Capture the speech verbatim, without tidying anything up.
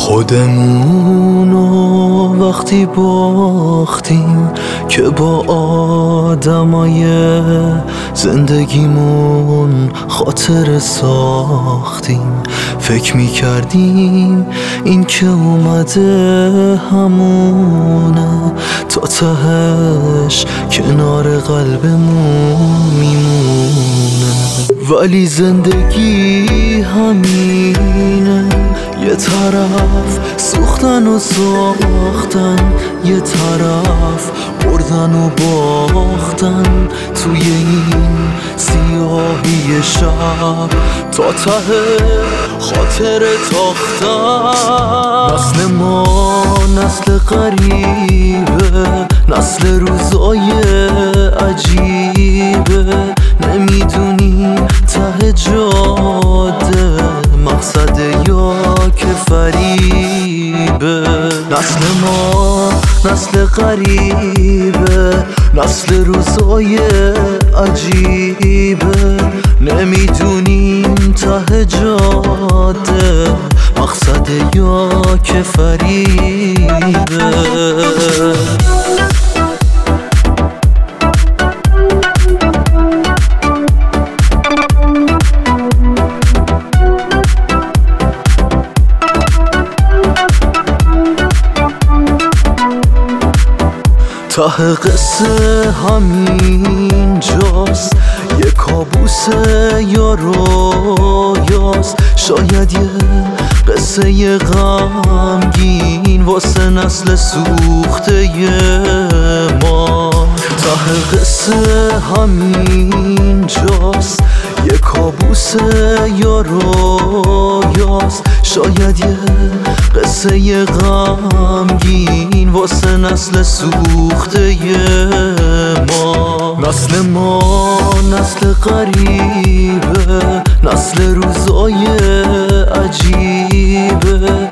خودمونو وقتی باختیم که با آدمای زندگیمون خاطر ساختیم. فکر میکردیم این که اومده همونه، تا تهش کنار قلبمون میمونه. ولی زندگی همینه، یه طرف سوختن و ساختن، یه طرف بردن و باختن. توی این سیاهی شب تا ته خاطر تاختن. نسل ما نسل غریبه، نسل روزای عجیبه. نمیدونی ته جاده مقصد یا که فریبه. نسل ما نسل غریبه، نسل روزای عجیبه. نمیدونیم ته جاده مقصد یا که فریبه. ته قصه همین جاست، یه کابوس یا رویاست. شاید یه قصه غمگین واسه نسل سوخته ما. ته قصه همین جاست، یه کابوس یا رویاست. شاید یه قصه غمگین واسه نسل سوخته ما. نسل ما نسل غریبه، نسل روزای عجیبه.